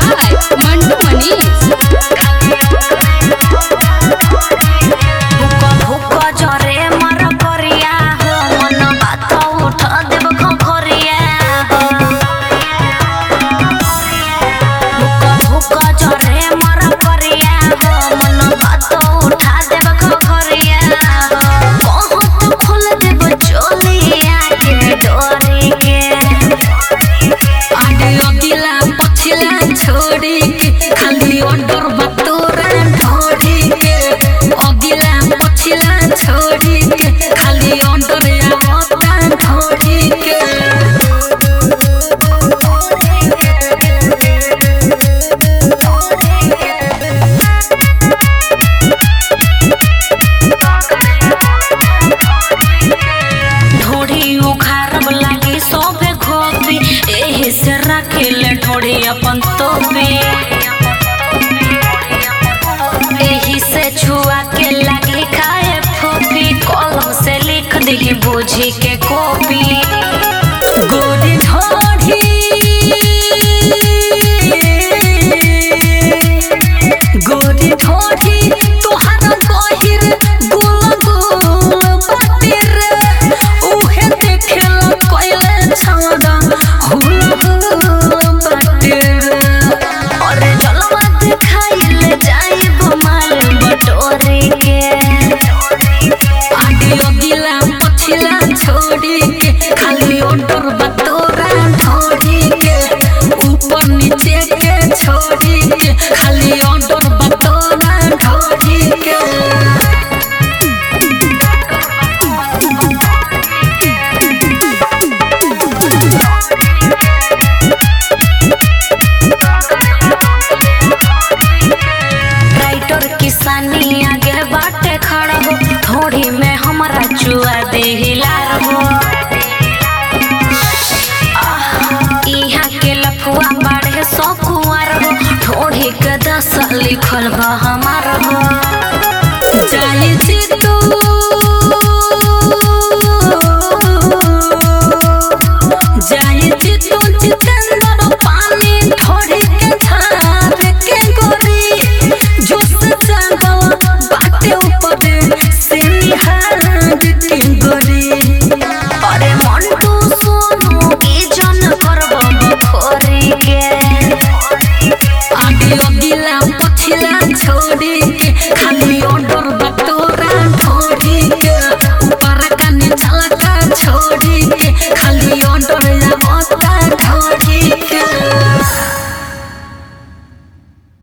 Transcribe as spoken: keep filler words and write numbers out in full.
by Mantu Manish। छोड़ी के खाली ऑर्डर बतोरा ढोड़ी के अगिला पछिला छोड़ी के खाली ऑर्डर आवता ढोड़ी के ढोड़ी उखारब लागी सोभे खोपी एही से रखेले ढोड़ी अपन तोपी एही से छुआ के लगी खाए फोपी कलम से लिख दी बूझी के कॉपी गोरी ढोड़ी गोरी ढोड़ी तोहर गहिर गुल गुल बातिर उहे देखेला कोइले छाड़ा हुल हुल बातिर और जलवा दिखाइले जाइब माल बटोरे के आडियो गिला पछिला छोड़ी के खाली ऑर्डर बतोरा ढोड़ी के ऊपर नीचे के छोड़ी के खाली ऑर्डर बतोरा ढोड़ी के किसानी आगे बाटे खड़ा हो थोड़ी में हमारा चुआ दे हिलार हो इहाँ के लफुआ बाढ़े सौ कुआर हो थोड़ी के दस लिखल बा हमार हो जाई जीतू जाई जीतू जितेंद्र पानी थोड़ी के झार के गोरी जो बाटे ऊपर से निहार के गोरी अरे मंटू सोनू की जन करब खोरी के आडियो गिला पछिला छोड़ी के खाली ऑर्डर